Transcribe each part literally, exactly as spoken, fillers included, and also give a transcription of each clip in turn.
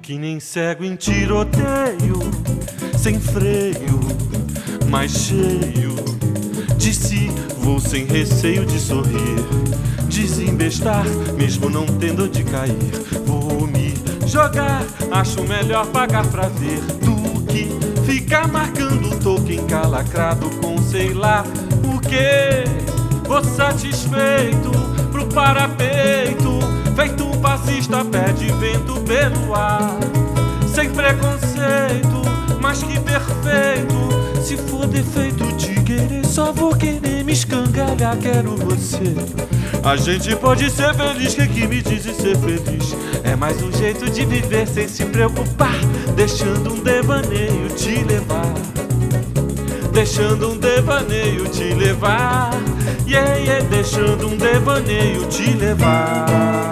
que nem cego em tiroteio, sem freio, mas cheio de si. Vou sem receio de sorrir, desembestar, mesmo não tendo onde cair. Vou me jogar, acho melhor pagar pra ver do que ficar marcando o toque encalacrado com sei lá o que. Vou satisfeito pro parapeito, feito um passista, pé de vento pelo ar. Sem preconceito, mas que perfeito. Se for defeito de querer, só vou querer me escangalhar, quero você. A gente pode ser feliz, que que me diz ser feliz? É mais um jeito de viver sem se preocupar, deixando um devaneio te levar, deixando um devaneio te levar, yeah, yeah, deixando um devaneio te levar.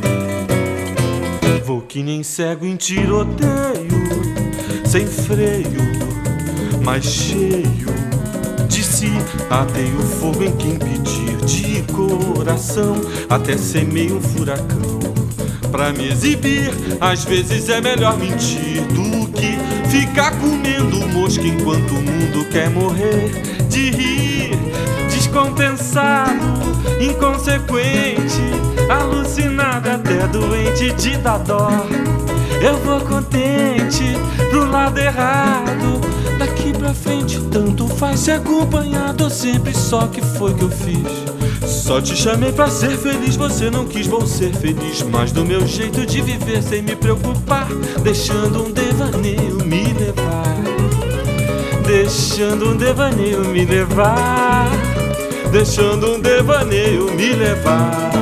Vou que nem cego em tiroteio, sem freio, mas cheio de si. Ateio fogo em quem pedir de coração, até semeio um furacão pra me exibir. Às vezes é melhor mentir do que ficar comendo mosca enquanto o mundo quer morrer de rir. Descompensado, inconsequente, alucinado, até doente de dar dó. Eu vou contente pro lado errado, daqui pra frente tanto faz ser acompanhado, sempre só que foi que eu fiz. Só te chamei pra ser feliz, você não quis, vou ser feliz, mas do meu jeito de viver sem me preocupar, deixando um devaneio me levar, deixando um devaneio me levar, deixando um devaneio me levar.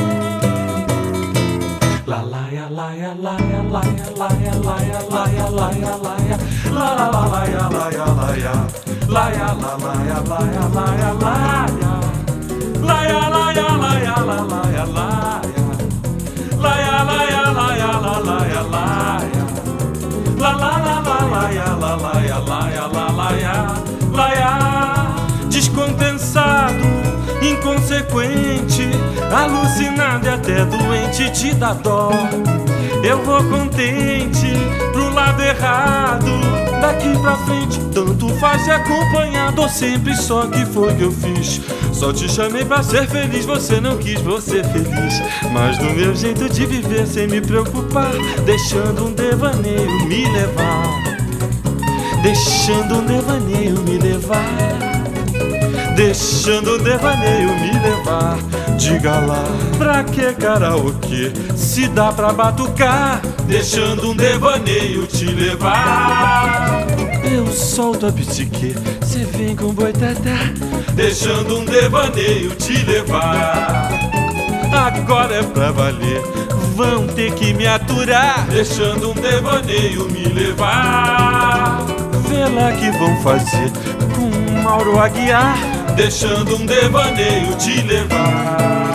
La la ya la ya la ya la ya la ya la ya la ya la ya la ya la la la la ya la ya la ya la ya la la ya la ya la ya la ya la ya la ya la ya la la ya la ya la ya la ya la ya la la ya la ya la la la la la ya la la ya la ya la la ya la ya. Descompensado, inconsequente, alucinado e até doente te dá dó. Eu vou contente pro lado errado, daqui pra frente tanto faz ser acompanhado, ou sempre só que foi que eu fiz. Só te chamei pra ser feliz, você não quis, vou ser feliz, mas do meu jeito de viver sem me preocupar, deixando um devaneio me levar, deixando um devaneio me levar, deixando o devaneio me levar. Diga lá, pra que karaokê se dá pra batucar, deixando um devaneio te levar. Eu solto a psique, cê vem com boitatá, deixando um devaneio te levar. Agora é pra valer, vão ter que me aturar, deixando um devaneio me levar. Vê lá que vão fazer com Mauro Aguiar, deixando um devaneio te levar.